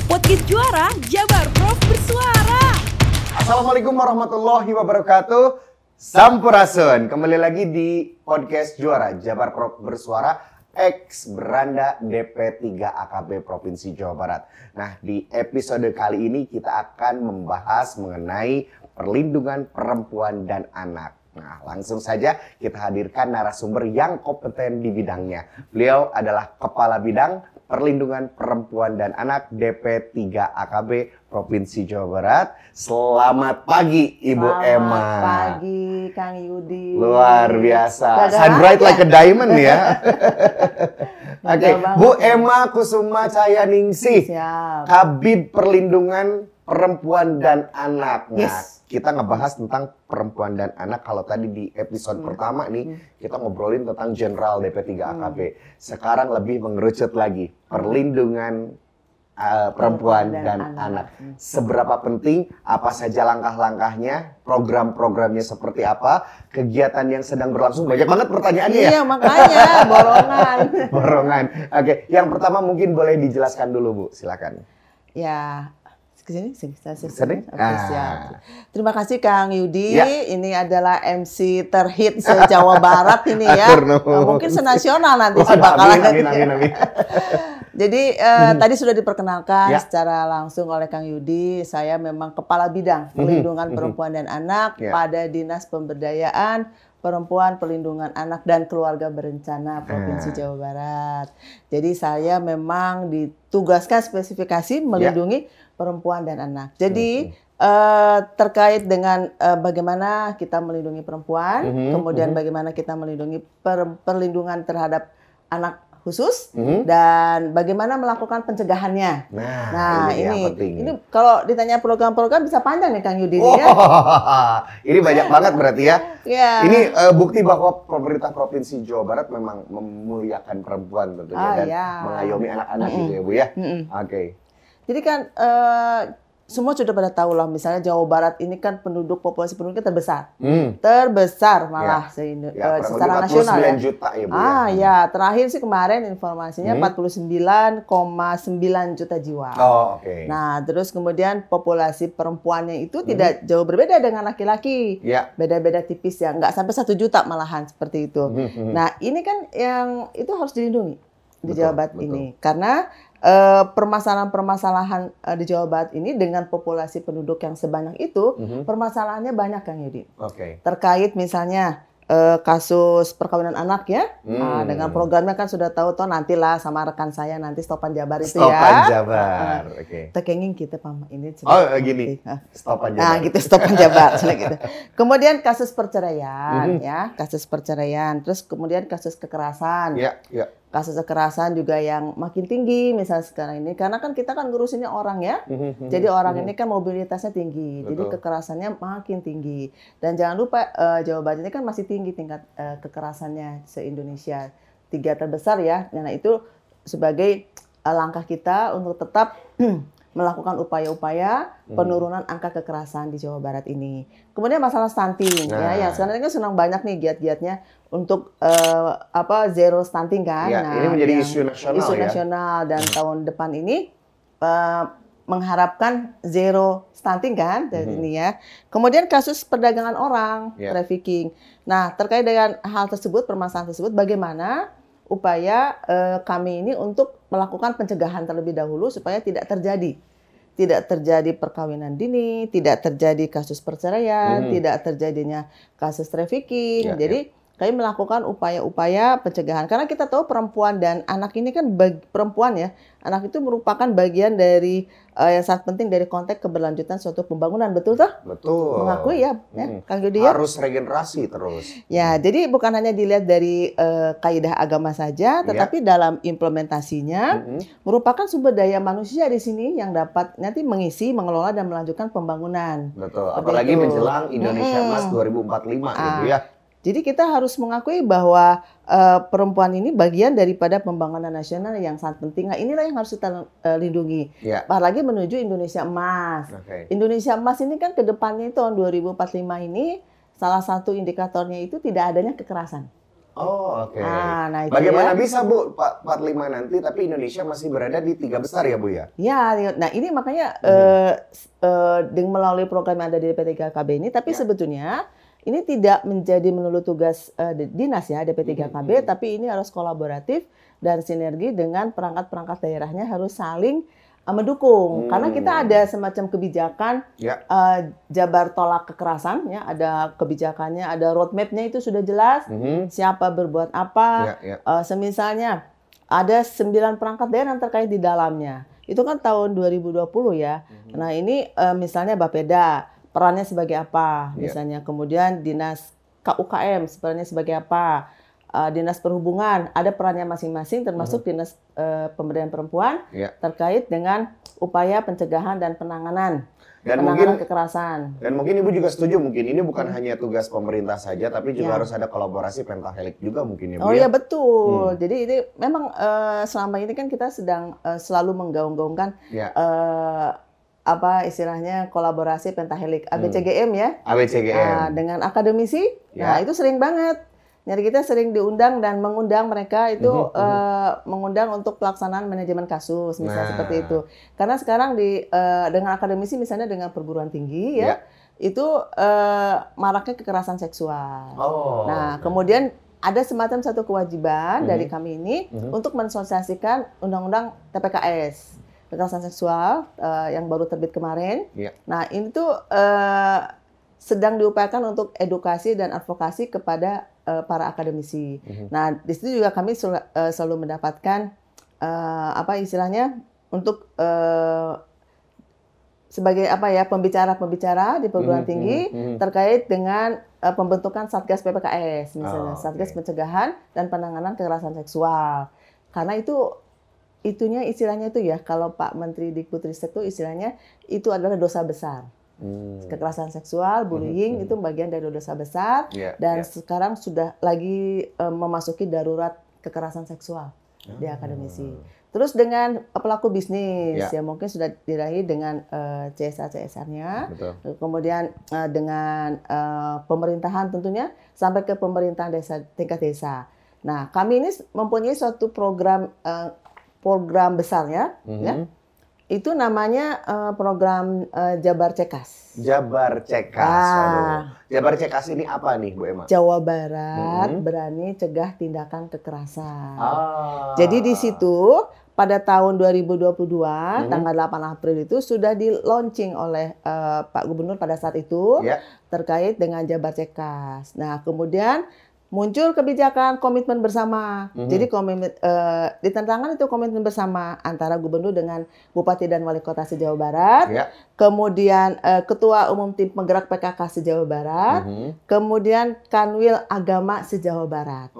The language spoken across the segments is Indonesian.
Podcast Juara, Jabar Prof bersuara. Assalamualaikum warahmatullahi wabarakatuh. Sampurasun. Kembali lagi di Podcast Juara, Jabar Prof bersuara, ex beranda DP3 AKB Provinsi Jawa Barat. Nah, di episode kali ini kita akan membahas mengenai perlindungan perempuan dan anak. Nah, langsung saja kita hadirkan narasumber yang kompeten di bidangnya. Beliau adalah Kepala Bidang Perlindungan Perempuan dan Anak DP3 AKB Provinsi Jawa Barat. Selamat pagi, Ibu Emma. Selamat pagi, Kang Yudi. Luar biasa. Shine bright like a diamond ya. Oke, Bu Emma Kusuma Cahayaningsih, Kabid Perlindungan Perempuan dan Anak. Nah, kita ngebahas tentang perempuan dan anak. Kalau tadi di episode pertama nih, kita ngobrolin tentang Jenderal DP3 AKB. Sekarang lebih mengerucut lagi, perlindungan perempuan dan anak. Seberapa penting, apa saja langkah-langkahnya, program-programnya seperti apa, kegiatan yang sedang berlangsung. Banyak banget pertanyaannya ya? Iya, makanya, borongan. Borongan. Oke, yang pertama mungkin boleh dijelaskan dulu, Bu. Silakan. Ya, kesini. Siap. Terima kasih Kang Yudi. Ya. Ini adalah MC terhit se-Jawa Barat ini ya. Mungkin senasional nanti sih bakalan. Amin. Jadi tadi sudah diperkenalkan secara langsung oleh Kang Yudi. Saya memang Kepala Bidang Perlindungan Perempuan dan Anak pada Dinas Pemberdayaan Perempuan, Perlindungan Anak dan Keluarga Berencana Provinsi Jawa Barat. Jadi saya memang ditugaskan spesifikasi melindungi perempuan dan anak. Jadi terkait dengan bagaimana kita melindungi perempuan, kemudian bagaimana kita melindungi perlindungan terhadap anak khusus, dan bagaimana melakukan pencegahannya. Nah ini kalau ditanya program-program bisa panjang nih Kang Yudi ya. Ini banyak banget berarti ya. Yeah. Ini bukti bahwa pemerintah Provinsi Jawa Barat memang memuliakan perempuan tentunya dan mengayomi anak-anak gitu ya Bu ya. Oke. Jadi kan semua sudah pada tahu lah, misalnya Jawa Barat ini kan populasi penduduknya terbesar. Terbesar malah secara nasional ya. 49 juta ya Bu ya, terakhir sih kemarin informasinya 49,9 juta jiwa. Oke. Nah, terus kemudian populasi perempuannya itu tidak jauh berbeda dengan laki-laki. Beda-beda tipis ya, nggak sampai 1 juta malahan seperti itu. Nah, ini kan yang itu harus dilindungi di Jawa Barat ini. Karena permasalahan-permasalahan di Jawa Barat ini dengan populasi penduduk yang sebanyak itu, permasalahannya banyak Kang Yudi. Terkait misalnya kasus perkawinan anak ya, dengan programnya kan sudah tahu nantilah sama rekan saya nanti Stopan Jabar itu Stopan Jabar, tekenging kita pam ini. Gini, Stopan Jabar. Nah gitu, Stopan Jabar, gitu. Kemudian kasus perceraian kasus perceraian, terus kemudian kasus kekerasan. Kasus kekerasan juga yang makin tinggi misalnya sekarang ini, karena kan kita kan ngurusinnya orang ya, jadi orang ini kan mobilitasnya tinggi, jadi kekerasannya makin tinggi. Dan jangan lupa Jawa Barat ini kan masih tinggi tingkat kekerasannya se-Indonesia, 3 terbesar ya. Nah itu sebagai langkah kita untuk tetap melakukan upaya-upaya penurunan angka kekerasan di Jawa Barat ini. Kemudian masalah stunting ya, yang sekarang kan senang banyak nih giat-giatnya untuk zero stunting kan. Ini menjadi isu nasional isu nasional dan tahun depan ini mengharapkan zero stunting kan dari ini ya. Kemudian kasus perdagangan orang, trafficking. Nah, terkait dengan hal tersebut, permasalahan tersebut, bagaimana upaya kami ini untuk melakukan pencegahan terlebih dahulu supaya tidak terjadi perkawinan dini, tidak terjadi kasus perceraian, tidak terjadinya kasus trafficking. Jadi kami melakukan upaya-upaya pencegahan karena kita tahu perempuan dan anak ini kan perempuan ya, anak itu merupakan bagian dari yang sangat penting dari konteks keberlanjutan suatu pembangunan, betul toh? Betul. Mengakui ya, Kang Yudi ya. Harus regenerasi terus. Ya, jadi bukan hanya dilihat dari kaidah agama saja, tetapi dalam implementasinya merupakan sumber daya manusia di sini yang dapat nanti mengisi, mengelola dan melanjutkan pembangunan. Betul. Apalagi menjelang Indonesia Emas 2045 gitu ya. Jadi kita harus mengakui bahwa perempuan ini bagian daripada pembangunan nasional yang sangat penting. Nah, inilah yang harus kita lindungi. Apalagi menuju Indonesia Emas. Indonesia Emas ini kan ke depannya tahun 2045 ini salah satu indikatornya itu tidak adanya kekerasan. Oh, oke. Nah, itu Bagaimana ya. bisa Bu 45 nanti tapi Indonesia masih berada di 3 besar ya Bu ya? Ya, nah ini makanya dengan melalui program yang ada di DP3KB ini, tapi sebetulnya ini tidak menjadi melulu tugas dinas ya DP3KB, tapi ini harus kolaboratif dan sinergi dengan perangkat-perangkat daerahnya harus saling mendukung. Karena kita ada semacam kebijakan Jabar tolak kekerasan, ya ada kebijakannya, ada roadmap-nya itu sudah jelas, siapa berbuat apa. Semisalnya ada 9 perangkat daerah yang terkait di dalamnya. Itu kan tahun 2020 ya. Nah ini misalnya Bapeda, perannya sebagai apa misalnya. Kemudian Dinas KUKM perannya sebagai apa. Dinas Perhubungan ada perannya masing-masing, termasuk Dinas Pemberdayaan Perempuan terkait dengan upaya pencegahan dan penanganan kekerasan. Dan mungkin Ibu juga setuju, mungkin ini bukan hanya tugas pemerintah saja, tapi juga harus ada kolaborasi pentahelik juga mungkin ya Bu. Oh iya betul. Jadi ini memang selama ini kan kita sedang selalu menggaung-gaungkan apa istilahnya kolaborasi pentahelik ABCGM ya. ABCGM. Dengan akademisi. Nah, itu sering banget. Jadi kita sering diundang dan mengundang mereka itu mengundang untuk pelaksanaan manajemen kasus misalnya seperti itu. Karena sekarang dengan akademisi misalnya dengan perguruan tinggi itu maraknya kekerasan seksual. Nah, kemudian ada semacam satu kewajiban dari kami ini untuk mensosialisasikan undang-undang TPKS kekerasan seksual yang baru terbit kemarin. Nah, ini tuh sedang diupayakan untuk edukasi dan advokasi kepada para akademisi. Nah, di situ juga kami selalu mendapatkan apa istilahnya untuk sebagai apa ya pembicara-pembicara di perguruan tinggi terkait dengan pembentukan Satgas PPKS misalnya, Satgas Pencegahan dan Penanganan Kekerasan Seksual. Karena itunya istilahnya itu ya, kalau Pak Menteri Dikbudristek itu istilahnya itu adalah dosa besar. Kekerasan seksual, bullying itu bagian dari dosa besar dan sekarang sudah lagi memasuki darurat kekerasan seksual di akademisi. Terus dengan pelaku bisnis ya mungkin sudah diraih dengan CSR-CSR-nya, kemudian dengan pemerintahan tentunya sampai ke pemerintahan desa tingkat desa. Nah, kami ini mempunyai suatu program besarnya ya. Itu namanya program Jabar Cekas. Jabar Cekas. Jabar Cekas ini apa nih Bu Emma? Jawa Barat berani cegah tindakan kekerasan. Jadi di situ pada tahun 2022 tanggal 8 April itu sudah di-launching oleh Pak Gubernur pada saat itu terkait dengan Jabar Cekas. Nah, kemudian muncul kebijakan komitmen bersama. Jadi ditentangkan itu komitmen bersama antara gubernur dengan bupati dan wali kota se-Jawa Barat. Kemudian ketua umum tim penggerak PKK se-Jawa Barat. Kemudian Kanwil Agama se-Jawa Barat.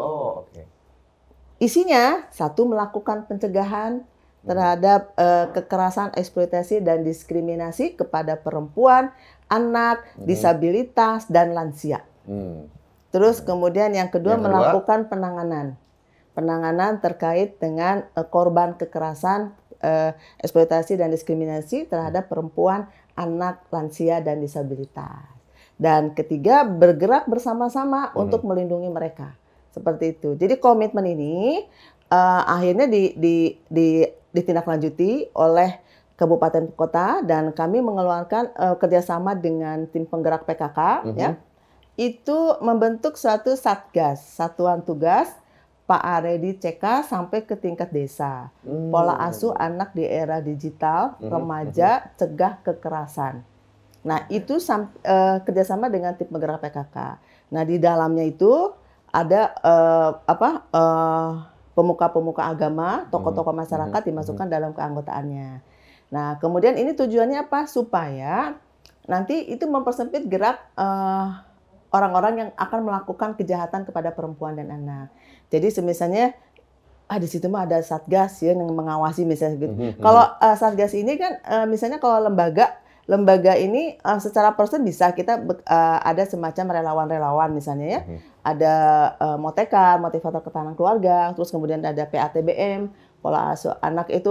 Isinya satu, melakukan pencegahan terhadap kekerasan, eksploitasi dan diskriminasi kepada perempuan, anak, disabilitas dan lansia. Terus kemudian yang kedua melakukan penanganan terkait dengan korban kekerasan, eksploitasi dan diskriminasi terhadap perempuan, anak, lansia dan disabilitas. Dan ketiga bergerak bersama-sama untuk melindungi mereka. Seperti itu. Jadi komitmen ini akhirnya ditindaklanjuti oleh kabupaten kota dan kami mengeluarkan kerjasama dengan tim penggerak PKK ya. Itu membentuk suatu satgas, satuan tugas Pak Aredi CK sampai ke tingkat desa. Pola asuh anak di era digital, remaja, cegah kekerasan. Nah, itu kerjasama dengan tim penggerak PKK. Nah, di dalamnya itu ada pemuka-pemuka agama, tokoh-tokoh masyarakat dimasukkan dalam keanggotaannya. Nah, kemudian ini tujuannya apa? Supaya nanti itu mempersempit gerak orang-orang yang akan melakukan kejahatan kepada perempuan dan anak. Jadi misalnya di situ mah ada satgas ya yang mengawasi misalnya gitu. Kalau satgas ini kan misalnya kalau lembaga ini secara person bisa kita ada semacam relawan-relawan misalnya ya. Ada motekan, motivator ketahanan keluarga, terus kemudian ada PATBM, pola asuh anak itu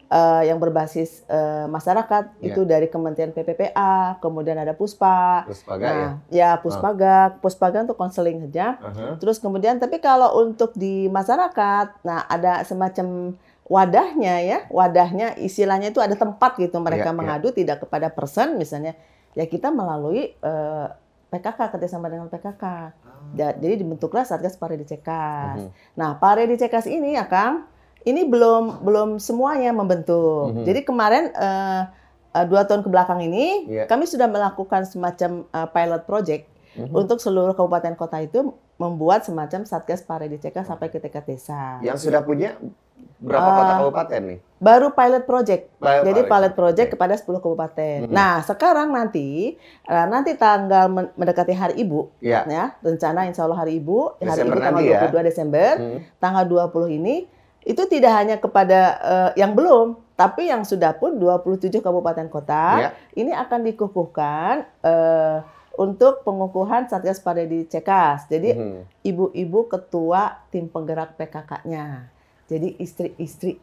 yang berbasis masyarakat itu dari Kementerian PPPA, kemudian ada Puspa. Puspaga Puspaga. Puspaga untuk konseling saja. Terus kemudian tapi kalau untuk di masyarakat, nah ada semacam wadahnya istilahnya itu ada tempat gitu mereka mengadu tidak kepada person misalnya. Ya kita melalui PKK, kerjasama dengan PKK. Jadi dibentuklah Satgas Paredi Cekas. Nah, Paredi Cekas ini ya Kang, ini belum semuanya membentuk. Jadi kemarin 2 tahun kebelakang ini kami sudah melakukan semacam pilot project untuk seluruh kabupaten kota itu membuat semacam Satgas Paredi Cekas sampai ke tingkat desa. Yang sudah punya berapa kota kabupaten nih? Baru pilot project. Jadi pilot project kepada 10 kabupaten. Nah, sekarang nanti tanggal mendekati Hari Ibu, ya, rencana insya Allah Hari Ibu, Desember Hari Ibu tanggal 22 Desember, tanggal 20 ini, itu tidak hanya kepada yang belum, tapi yang sudah pun 27 kabupaten kota, ini akan dikukuhkan untuk pengukuhan Satgas Paredi Cekas. Jadi ibu-ibu ketua tim penggerak PKK-nya. Jadi istri-istri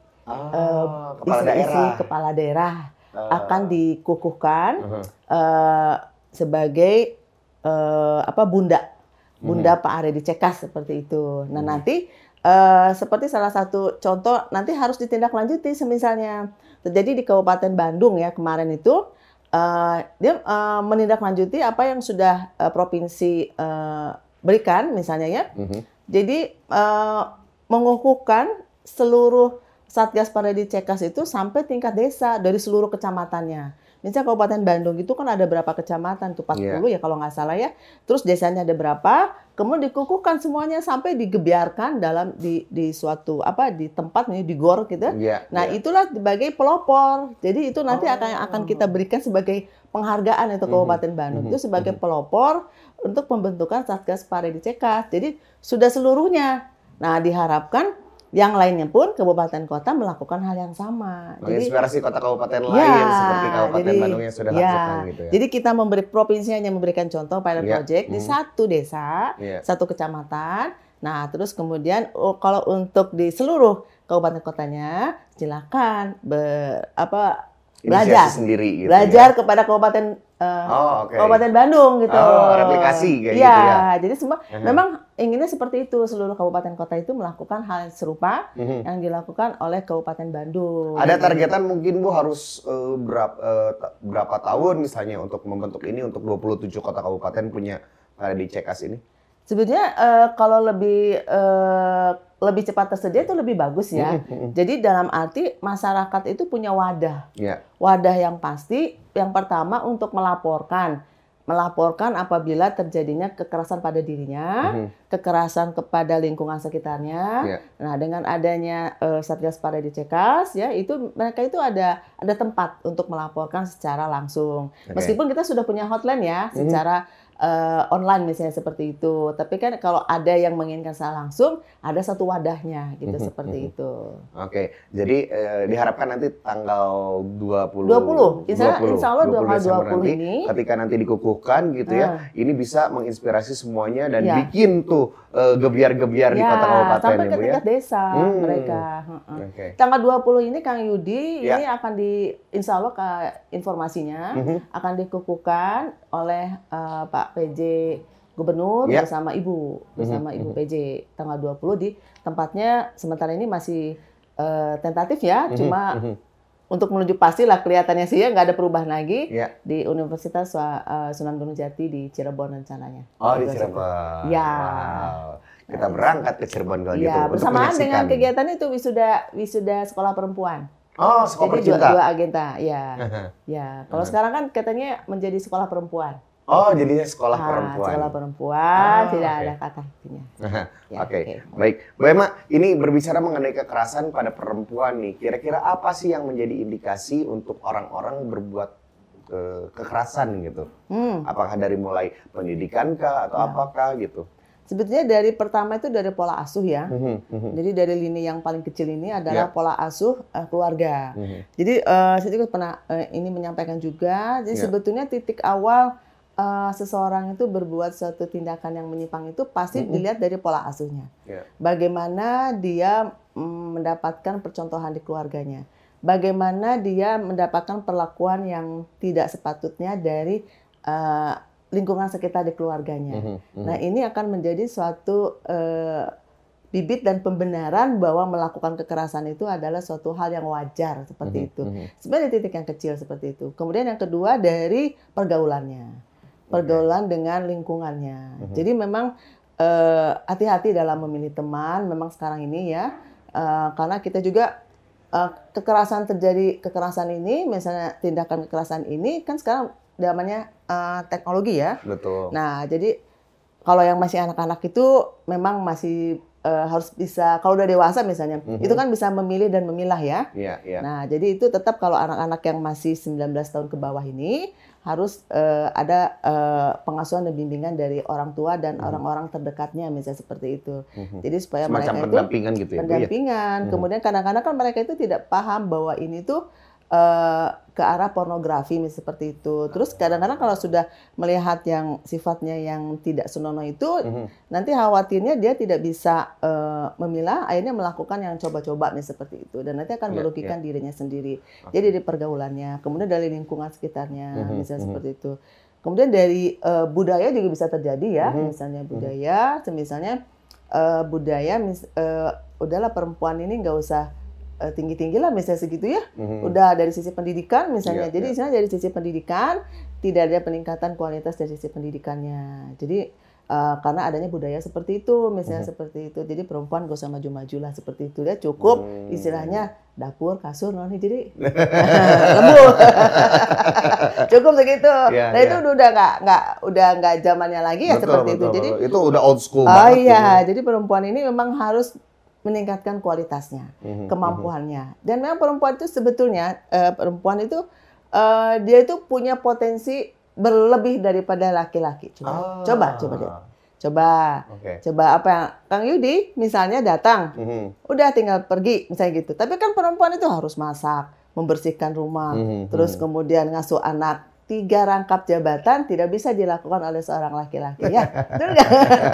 kepala daerah akan dikukuhkan sebagai bunda Pak Paredi Cekas seperti itu. Nah nanti seperti salah satu contoh nanti harus ditindaklanjuti misalnya terjadi di Kabupaten Bandung ya kemarin itu dia menindaklanjuti apa yang sudah provinsi berikan misalnya ya. Jadi mengukuhkan seluruh Satgas Paredi Cekas itu sampai tingkat desa dari seluruh kecamatannya. Misalnya Kabupaten Bandung itu kan ada berapa kecamatan tuh 40 ya kalau nggak salah ya. Terus desanya ada berapa? Kemudian dikukuhkan semuanya sampai digebiarkan dalam di suatu di tempat nih di gor gitu. Nah itulah sebagai pelopor. Jadi itu nanti akan kita berikan sebagai penghargaan untuk Kabupaten Bandung itu sebagai pelopor untuk pembentukan Satgas Paredi Cekas. Jadi sudah seluruhnya. Nah diharapkan yang lainnya pun kabupaten kota melakukan hal yang sama. Menginspirasi kota-kabupaten lain seperti Kabupaten Bandung yang sudah lakukan gitu ya. Jadi kita provinsi hanya memberikan contoh pilot project di satu desa, satu kecamatan. Nah, terus kemudian kalau untuk di seluruh kabupaten kotanya silakan belajar sendiri gitu kepada kabupaten Kabupaten Bandung gitu. Replikasi kayak gitu ya. Jadi semua memang inginnya seperti itu, seluruh kabupaten kota itu melakukan hal serupa yang dilakukan oleh Kabupaten Bandung. Ada targetan mungkin Bu harus berapa tahun misalnya untuk membentuk ini untuk 27 kota kabupaten punya Paredi Cekas ini? Sebetulnya kalau lebih cepat tersedia itu lebih bagus ya. Jadi dalam arti masyarakat itu punya wadah. Wadah yang pasti yang pertama untuk melaporkan apabila terjadinya kekerasan pada dirinya, kekerasan kepada lingkungan sekitarnya. Nah, dengan adanya Satgas Paredi Cekas ya, itu mereka itu ada tempat untuk melaporkan secara langsung. Meskipun kita sudah punya hotline ya secara online misalnya seperti itu. Tapi kan kalau ada yang menginginkan secara langsung, ada satu wadahnya gitu seperti itu. Jadi diharapkan nanti tanggal 20 insya Allah 20 ini ketika nanti dikukuhkan gitu ya, ini bisa menginspirasi semuanya dan bikin tuh gebiar-gebiar di kota kabupaten sampai ke tingkat desa mereka. Tanggal 20 ini Kang Yudi ini akan insya Allah informasinya akan dikukuhkan oleh Pak PJ Gubernur bersama Ibu PJ tanggal 20 di tempatnya sementara ini masih tentatif ya, cuma untuk menuju pasti lah kelihatannya sih ya nggak ada perubahan lagi di Universitas Sunan Gunung Jati di Cirebon rencananya. Di Cirebon. Wow. Kita berangkat ke Cirebon kalau gitu. Bersamaan dengan kegiatan itu wisuda sekolah perempuan. Sekolah Jadi percinta. dua agenda, Kalau sekarang kan katanya menjadi sekolah perempuan. Jadinya sekolah perempuan. Sekolah perempuan, tidak ada kata artinya. Baik. Bu Emma, ini berbicara mengenai kekerasan pada perempuan nih. Kira-kira apa sih yang menjadi indikasi untuk orang-orang berbuat kekerasan gitu? Apakah dari mulai pendidikan kah atau apakah gitu? Sebetulnya dari pertama itu dari pola asuh ya. Jadi dari lini yang paling kecil ini adalah pola asuh keluarga. Jadi saya juga pernah ini menyampaikan juga. Jadi sebetulnya titik awal seseorang itu berbuat suatu tindakan yang menyimpang itu pasti dilihat dari pola asuhnya. Bagaimana dia mendapatkan percontohan di keluarganya. bagaimana dia mendapatkan perlakuan yang tidak sepatutnya dari lingkungan sekitar di keluarganya. Nah, ini akan menjadi suatu bibit dan pembenaran bahwa melakukan kekerasan itu adalah suatu hal yang wajar seperti itu. Sebenarnya titik yang kecil seperti itu. Kemudian yang kedua dari pergaulannya, pergaulan dengan lingkungannya. Jadi memang hati-hati dalam memilih teman. Memang sekarang ini ya, karena kita juga kekerasan ini, misalnya tindakan kekerasan ini kan sekarang namanya teknologi ya. Betul. Nah, jadi kalau yang masih anak-anak itu memang masih harus bisa, kalau udah dewasa misalnya, itu kan bisa memilih dan memilah ya. Nah, jadi itu tetap kalau anak-anak yang masih 19 tahun ke bawah ini harus ada pengasuhan dan bimbingan dari orang tua dan orang-orang terdekatnya, misalnya seperti itu. Jadi supaya semacam mereka pendampingan itu gitu ya, pendampingan. Kemudian kadang-kadang kan mereka itu tidak paham bahwa ini tuh ke arah pornografi seperti itu. Terus kadang-kadang kalau sudah melihat yang sifatnya yang tidak senonoh itu, nanti khawatirnya dia tidak bisa memilah, akhirnya melakukan yang coba-coba seperti itu, dan nanti akan merugikan dirinya sendiri. Jadi dari pergaulannya, kemudian dari lingkungan sekitarnya, misalnya seperti itu. Kemudian dari budaya juga bisa terjadi ya, misalnya budaya, budaya, udahlah perempuan ini nggak usah tinggi-tinggi lah misalnya segitu ya. Udah dari sisi pendidikan misalnya. Jadi misalnya dari sisi pendidikan tidak ada peningkatan kualitas dari sisi pendidikannya. Jadi karena adanya budaya seperti itu, misalnya seperti itu. Jadi perempuan gak usah maju-maju lah seperti itu. Dia cukup istilahnya dapur, kasur, noni, jadi lembur. Cukup segitu. Nah itu udah nggak zamannya lagi ya, seperti itu. Jadi itu udah old school banget. Jadi perempuan ini memang harus meningkatkan kualitasnya, kemampuannya. Dan memang perempuan itu sebetulnya dia itu punya potensi berlebih daripada laki-laki. Coba apa yang Kang Yudi misalnya datang, udah tinggal pergi misalnya gitu. Tapi kan perempuan itu harus masak, membersihkan rumah, terus kemudian ngasuh anak. 3 rangkap jabatan tidak bisa dilakukan oleh seorang laki-laki ya. Betul nggak?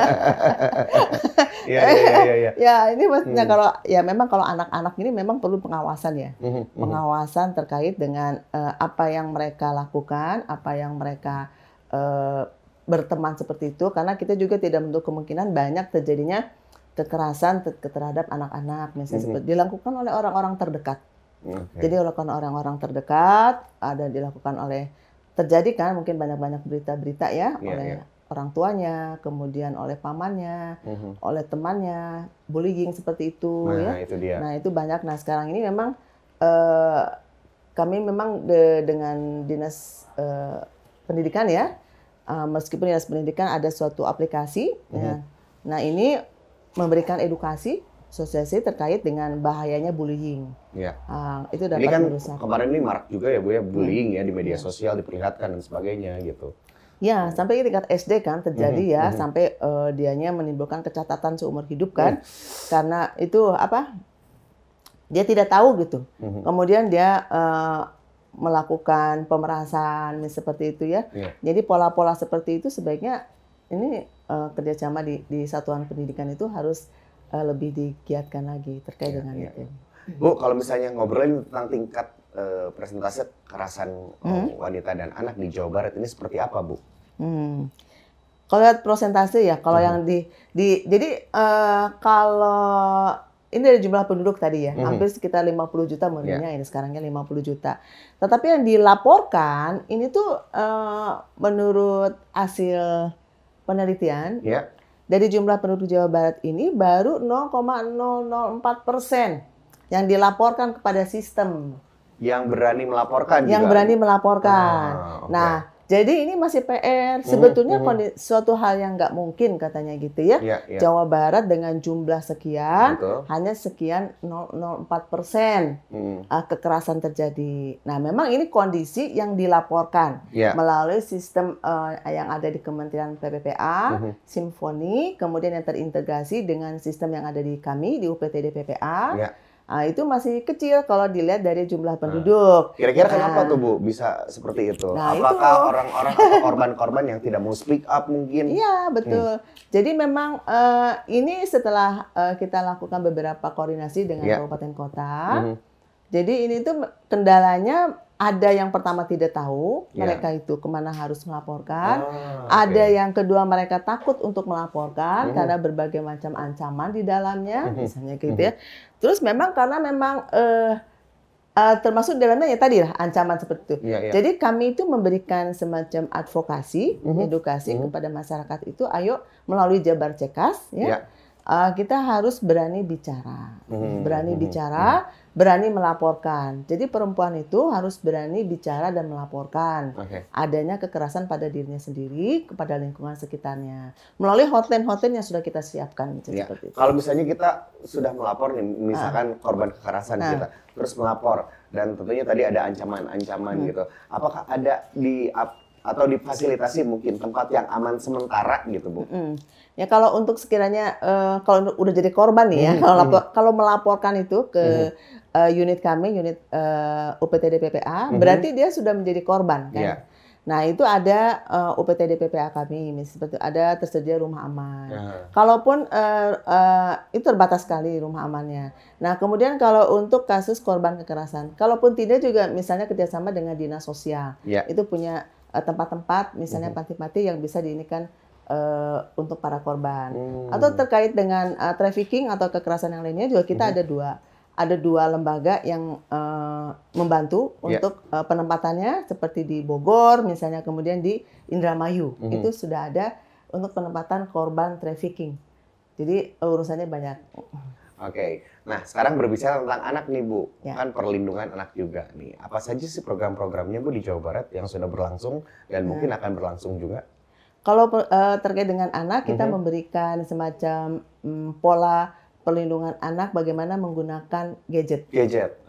Ya, ini maksudnya memang kalau anak-anak ini memang perlu pengawasan ya. Pengawasan terkait dengan apa yang mereka lakukan, apa yang mereka berteman seperti itu, karena kita juga tidak menutup kemungkinan banyak terjadinya kekerasan terhadap anak-anak misalnya seperti dilakukan oleh orang-orang terdekat. Jadi dilakukan orang-orang terdekat, ada dilakukan oleh terjadi kan mungkin banyak-banyak berita-berita ya oleh orang tuanya, kemudian oleh pamannya, oleh temannya, bullying seperti itu ya. Itu dia. Nah, itu banyak. Nah, sekarang ini memang kami memang dengan Dinas Pendidikan ya, meskipun Dinas Pendidikan ada suatu aplikasi ya. Nah, ini memberikan edukasi sosialisasi terkait dengan bahayanya bullying. Itu dapat ini kan merusak. Kemarin ini marak juga ya Bu ya, bullying ya di media sosial diperlihatkan dan sebagainya gitu. Ya, sampai tingkat SD kan terjadi ya, sampai dianya menimbulkan kecacatan seumur hidup kan. Karena itu dia tidak tahu gitu. Kemudian dia melakukan pemerasan seperti itu ya. Jadi pola-pola seperti itu sebaiknya ini kerjasama di satuan pendidikan itu harus lebih digiatkan lagi terkait dengan itu. Bu, kalau misalnya ngobrolin tentang tingkat presentase kekerasan wanita dan anak di Jawa Barat ini seperti apa, Bu? Kalau lihat persentase ya, kalau yang jadi kalau ini dari jumlah penduduk tadi ya, hampir sekitar 50 juta menurutnya ini sekarangnya 50 juta. Tetapi yang dilaporkan ini tuh menurut hasil penelitian dari jumlah penduduk Jawa Barat ini baru 0,004% yang dilaporkan kepada sistem. Yang berani melaporkan Yang juga. berani melaporkan. Nah, jadi ini masih PR. Sebetulnya suatu hal yang nggak mungkin katanya gitu ya. Jawa Barat dengan jumlah sekian, hanya sekian 0,04% kekerasan terjadi. Nah, memang ini kondisi yang dilaporkan melalui sistem yang ada di Kementerian PPPA, Simfoni, kemudian yang terintegrasi dengan sistem yang ada di kami, di UPTD PPA. Itu masih kecil kalau dilihat dari jumlah penduduk. Kira-kira kenapa tuh Bu bisa seperti itu? Apakah orang-orang atau korban-korban yang tidak mau speak up mungkin? Iya, betul. Jadi memang ini setelah kita lakukan beberapa koordinasi dengan kabupaten kota, Jadi ini tuh kendalanya ada yang pertama tidak tahu mereka itu kemana harus melaporkan. Ada yang kedua mereka takut untuk melaporkan karena berbagai macam ancaman di dalamnya, misalnya gitu ya. Terus memang karena memang termasuk dalamnya ya tadi lah ancaman seperti itu. Jadi kami itu memberikan semacam advokasi, edukasi kepada masyarakat itu, ayo melalui Jabar Cekas ya. Kita harus berani bicara, berani melaporkan. Jadi perempuan itu harus berani bicara dan melaporkan adanya kekerasan pada dirinya sendiri kepada lingkungan sekitarnya melalui hotline yang sudah kita siapkan. Seperti itu. Kalau misalnya kita sudah melapor nih, misalkan korban kekerasan kita, terus melapor dan tentunya tadi ada ancaman-ancaman gitu. Apakah ada atau difasilitasi mungkin tempat yang aman sementara gitu, Bu? Ya kalau untuk sekiranya kalau udah jadi korban nih ya, kalau melaporkan itu ke unit kami, unit UPTD PPA, berarti dia sudah menjadi korban kan. Nah itu ada UPTD PPA kami, seperti ada tersedia rumah aman. Kalaupun itu terbatas sekali rumah amannya. Nah kemudian kalau untuk kasus korban kekerasan, kalaupun tidak juga misalnya kerjasama dengan dinas sosial, itu punya tempat-tempat misalnya panti-panti yang bisa diinikan untuk para korban. Atau terkait dengan trafficking atau kekerasan yang lainnya juga kita ada dua lembaga yang membantu untuk penempatannya seperti di Bogor misalnya, kemudian di Indramayu. Itu sudah ada untuk penempatan korban trafficking. Jadi urusannya banyak. Nah sekarang berbicara tentang anak nih Bu, kan perlindungan anak juga nih. Apa saja sih program-programnya Bu di Jawa Barat yang sudah berlangsung dan mungkin akan berlangsung juga? Kalau terkait dengan anak, kita memberikan semacam pola perlindungan anak bagaimana menggunakan gadget. Gadget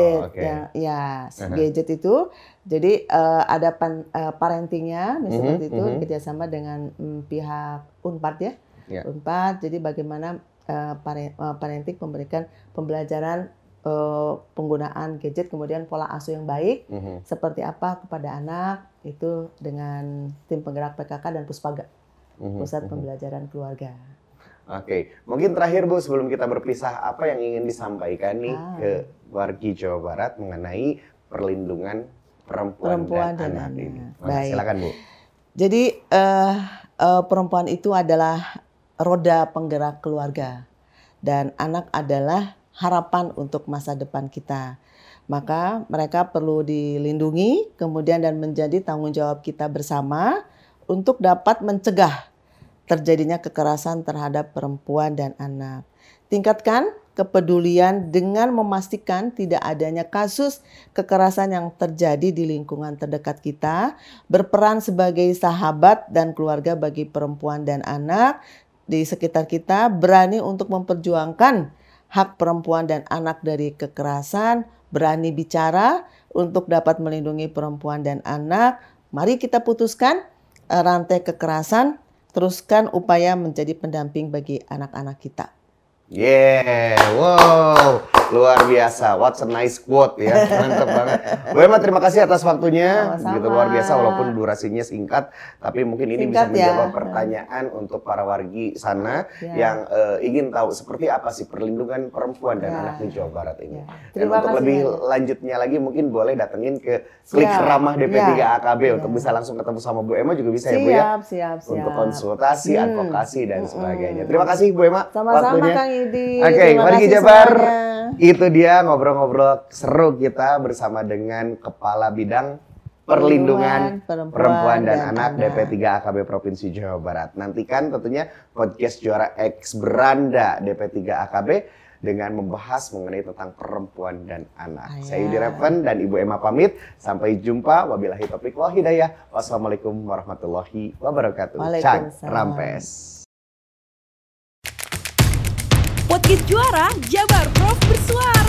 itu. Jadi ada parentingnya, misalnya seperti itu, kerjasama dengan pihak Unpad ya. Unpad. Jadi bagaimana parenting memberikan pembelajaran penggunaan gadget, kemudian pola asuh yang baik, seperti apa kepada anak, itu dengan tim penggerak PKK dan Puspaga, Pusat Pembelajaran Keluarga. Mungkin terakhir Bu, sebelum kita berpisah, apa yang ingin disampaikan nih ke wargi Jawa Barat mengenai perlindungan perempuan dan anak ini? Silakan Bu. Jadi perempuan itu adalah roda penggerak keluarga dan anak adalah harapan untuk masa depan kita. Maka mereka perlu dilindungi, kemudian dan menjadi tanggung jawab kita bersama untuk dapat mencegah terjadinya kekerasan terhadap perempuan dan anak. Tingkatkan kepedulian dengan memastikan tidak adanya kasus kekerasan yang terjadi di lingkungan terdekat kita, berperan sebagai sahabat dan keluarga bagi perempuan dan anak di sekitar kita, berani untuk memperjuangkan hak perempuan dan anak dari kekerasan, berani bicara untuk dapat melindungi perempuan dan anak. Mari kita putuskan rantai kekerasan, teruskan upaya menjadi pendamping bagi anak-anak kita. Wow, luar biasa. What's a nice quote ya, mantap banget. Bu Emma, terima kasih atas waktunya. Begitu luar biasa, walaupun durasinya singkat, tapi mungkin ini bisa menjawab pertanyaan untuk para wargi sana yang ingin tahu seperti apa sih perlindungan perempuan dan anak di Jawa Barat ini. Dan untuk lebih lanjutnya lagi mungkin boleh datengin ke Klik Ramah DP3 AKB untuk bisa langsung ketemu sama Bu Emma juga bisa ya Bu ya. Siap. Untuk konsultasi, advokasi dan sebagainya. Terima kasih Bu Emma. Sama-sama Kang Idi. Wargi Jabar, itu dia ngobrol-ngobrol seru kita bersama dengan Kepala Bidang Perlindungan Perempuan dan Anak DP3 AKB Provinsi Jawa Barat. Nantikan tentunya podcast Juara X Beranda DP3 AKB dengan membahas mengenai tentang perempuan dan anak. Saya Yudi Reven dan Ibu Emma pamit. Sampai jumpa. Wabillahi taufiq wal hidayah. Wassalamualaikum warahmatullahi wabarakatuh. Cak Rampes. Podcast Juara Jabar Prof bersuara.